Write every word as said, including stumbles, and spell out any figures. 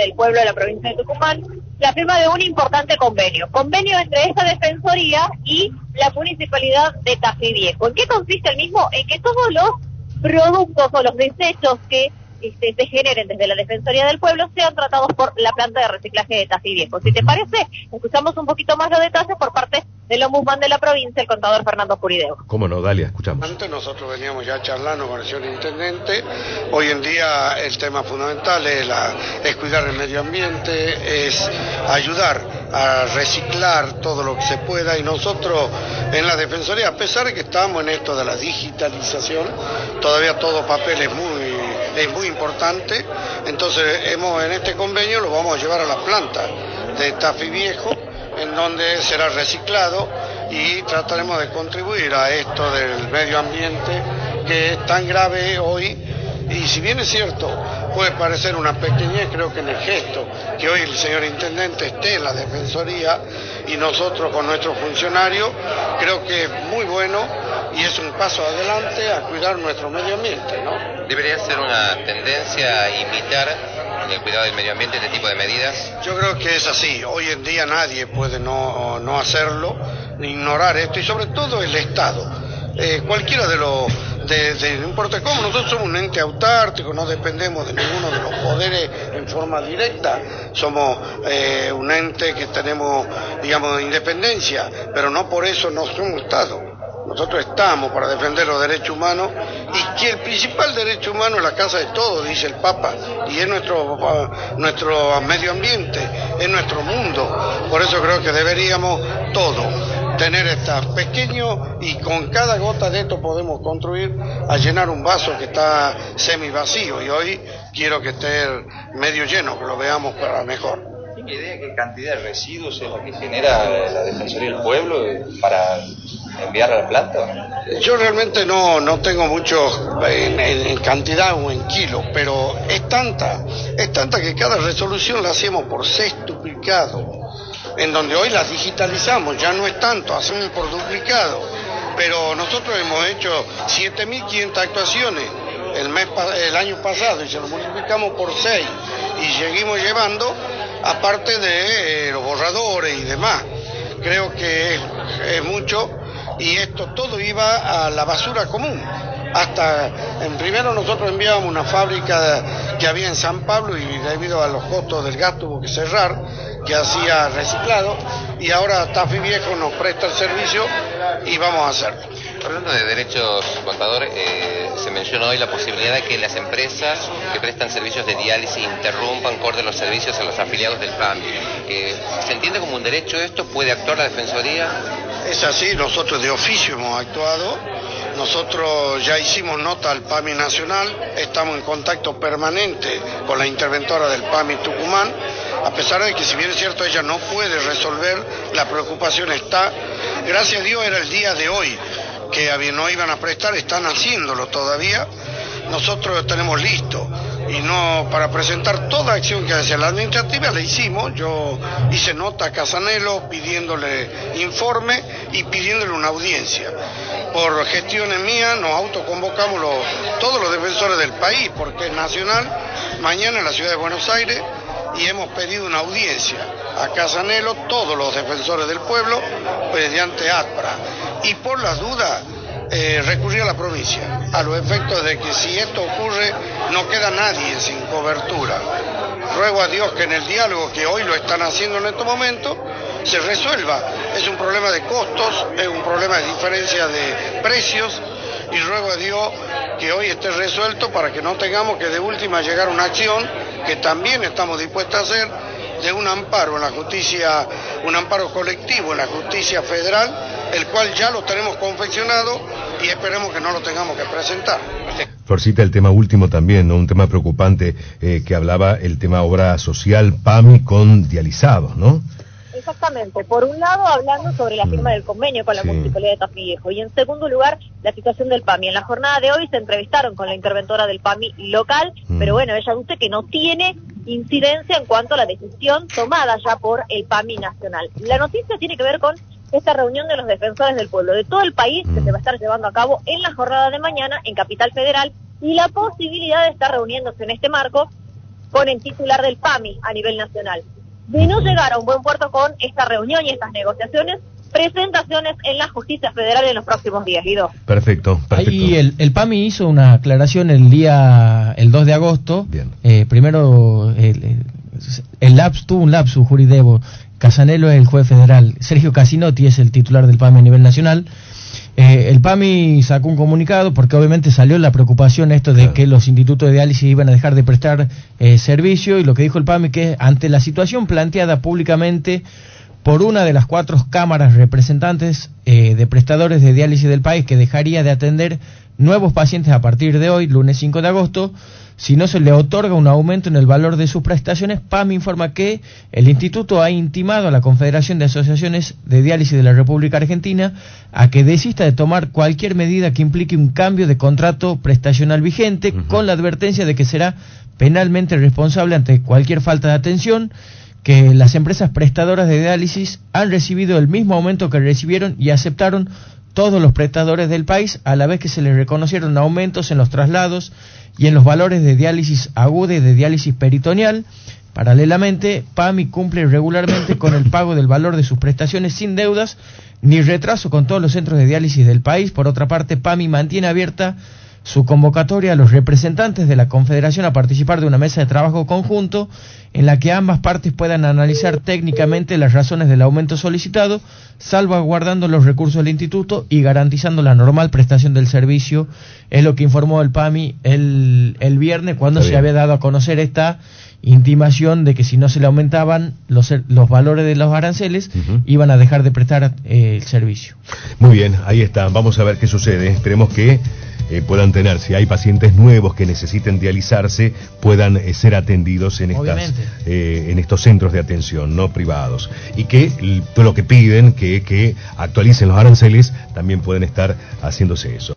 del Pueblo de la provincia de Tucumán, la firma de un importante convenio. Convenio entre esta defensoría y la municipalidad de Tafí Viejo. ¿En qué consiste el mismo? En que todos los productos o los desechos que este, se generen desde la Defensoría del Pueblo sean tratados por la planta de reciclaje de Tafí Viejo. Si te parece, escuchamos un poquito más los detalles por parte del ombudsman de la provincia, el contador Fernando Purideo. Cómo no, Dalia, escuchamos. Antes nosotros veníamos ya charlando con el señor intendente. Hoy en día el tema fundamental es, la, es cuidar el medio ambiente, es ayudar a reciclar todo lo que se pueda, y nosotros en la Defensoría, a pesar de que estamos en esto de la digitalización, todavía todo papel es muy, es muy importante. Entonces hemos en este convenio lo vamos a llevar a la planta de Tafí Viejo, en donde será reciclado, y trataremos de contribuir a esto del medio ambiente que es tan grave hoy. Y si bien es cierto, puede parecer una pequeñez, creo que en el gesto que hoy el señor intendente esté en la Defensoría y nosotros con nuestros funcionarios, creo que es muy bueno y es un paso adelante a cuidar nuestro medio ambiente, ¿no? ¿Debería ser una tendencia a imitar en el cuidado del medio ambiente este tipo de medidas? Yo creo que es así. Hoy en día nadie puede no, no hacerlo, ignorar esto, y sobre todo el Estado. Eh, cualquiera de los, de, de, no importa cómo, nosotros somos un ente autárquico, no dependemos de ninguno de los poderes en forma directa, somos eh, un ente que tenemos, digamos, independencia, pero no por eso no somos Estado. Nosotros estamos para defender los derechos humanos, y que el principal derecho humano es la casa de todos, dice el Papa, y es nuestro, nuestro medio ambiente, es nuestro mundo. Por eso creo que deberíamos todos tener estas pequeños, y con cada gota de esto podemos construir a llenar un vaso que está semi vacío, y hoy quiero que esté medio lleno, que lo veamos para mejor. ¿Tiene idea qué cantidad de residuos es la que genera la Defensoría del Pueblo para enviar a la planta? Yo realmente no, no tengo mucho en, en, en cantidad o en kilos, pero es tanta, es tanta que cada resolución la hacemos por sextuplicado, en donde hoy las digitalizamos, ya no es tanto, hacemos por duplicado, pero nosotros hemos hecho siete mil quinientas actuaciones el mes el año pasado, y se lo multiplicamos por seis, y seguimos llevando, aparte de eh, los borradores y demás. Creo que es, es mucho, y esto todo iba a la basura común. Hasta, en primero nosotros enviábamos una fábrica que había en San Pablo, y debido a los costos del gas tuvo que cerrar, que hacía reciclado, y ahora Tafí Viejo nos presta el servicio y vamos a hacerlo. Hablando de derechos, contador, eh, se mencionó hoy la posibilidad de que las empresas que prestan servicios de diálisis interrumpan, corten los servicios a los afiliados del PAMI. Eh, ¿Se entiende como un derecho esto? ¿Puede actuar la Defensoría? Es así, nosotros de oficio hemos actuado, nosotros ya hicimos nota al PAMI Nacional, estamos en contacto permanente con la interventora del PAMI Tucumán, a pesar de que, si bien es cierto, ella no puede resolver, la preocupación está. Gracias a Dios era el día de hoy que no iban a prestar, están haciéndolo todavía. Nosotros tenemos listo, y no para presentar toda acción que hace la administrativa, la hicimos. Yo hice nota a Casanelo pidiéndole informe y pidiéndole una audiencia. Por gestiones mías nos autoconvocamos los, todos los defensores del país, porque es nacional, mañana en la ciudad de Buenos Aires, y hemos pedido una audiencia a Casanelo, todos los defensores del pueblo, mediante ATPRA, y por las dudas eh, recurrir a la provincia, a los efectos de que si esto ocurre no queda nadie sin cobertura. Ruego a Dios que en el diálogo, que hoy lo están haciendo en estos momentos, se resuelva. Es un problema de costos, es un problema de diferencia de precios, y ruego a Dios que hoy esté resuelto para que no tengamos que de última llegar a una acción que también estamos dispuestos a hacer, de un amparo en la justicia, un amparo colectivo en la justicia federal, el cual ya lo tenemos confeccionado y esperemos que no lo tengamos que presentar. Florcita, el tema último también, ¿no? Un tema preocupante eh, que hablaba el tema obra social PAMI con dializados, ¿no? Exactamente. Por un lado, hablando sobre la firma del convenio con la sí. Municipalidad de Tafí Viejo, y en segundo lugar, la situación del PAMI. En la jornada de hoy se entrevistaron con la interventora del PAMI local, mm. pero bueno, ella dice que no tiene incidencia en cuanto a la decisión tomada ya por el PAMI nacional. La noticia tiene que ver con esta reunión de los defensores del pueblo de todo el país, que se va a estar llevando a cabo en la jornada de mañana en Capital Federal, y la posibilidad de estar reuniéndose en este marco con el titular del PAMI a nivel nacional. De no llegar a un buen puerto con esta reunión y estas negociaciones, presentaciones en la justicia federal en los próximos días, Guido. Perfecto, perfecto. Ahí el, el PAMI hizo una aclaración el día, el dos de agosto. Bien. Eh, primero, el, el lapsus, tuvo un lapsus, Juridebo. Casanelo es el juez federal, Sergio Casinotti es el titular del PAMI a nivel nacional. Eh, el PAMI sacó un comunicado porque obviamente salió la preocupación esto de claro. que los institutos de diálisis iban a dejar de prestar eh, servicio, y lo que dijo el PAMI que ante la situación planteada públicamente por una de las cuatro cámaras representantes eh, de prestadores de diálisis del país, que dejaría de atender nuevos pacientes a partir de hoy, lunes cinco de agosto, si no se le otorga un aumento en el valor de sus prestaciones. PAMI informa que el instituto ha intimado a la Confederación de Asociaciones de Diálisis de la República Argentina a que desista de tomar cualquier medida que implique un cambio de contrato prestacional vigente, uh-huh. con la advertencia de que será penalmente responsable ante cualquier falta de atención, que las empresas prestadoras de diálisis han recibido el mismo aumento que recibieron y aceptaron todos los prestadores del país, a la vez que se les reconocieron aumentos en los traslados y en los valores de diálisis aguda y de diálisis peritoneal. Paralelamente, PAMI cumple regularmente con el pago del valor de sus prestaciones sin deudas ni retraso con todos los centros de diálisis del país. Por otra parte, PAMI mantiene abierta su convocatoria a los representantes de la Confederación a participar de una mesa de trabajo conjunto en la que ambas partes puedan analizar técnicamente las razones del aumento solicitado, salvaguardando los recursos del instituto y garantizando la normal prestación del servicio. Es lo que informó el PAMI el, el viernes, cuando se había dado a conocer esta intimación de que si no se le aumentaban los, los valores de los aranceles, uh-huh. iban a dejar de prestar eh, el servicio. Muy bien, ahí está. Vamos a ver qué sucede. Esperemos que Eh, puedan tener, si hay pacientes nuevos que necesiten dializarse, puedan eh, ser atendidos en estas eh, en estos centros de atención no privados, y que todo lo que piden, que, que actualicen los aranceles, también pueden estar haciéndose eso.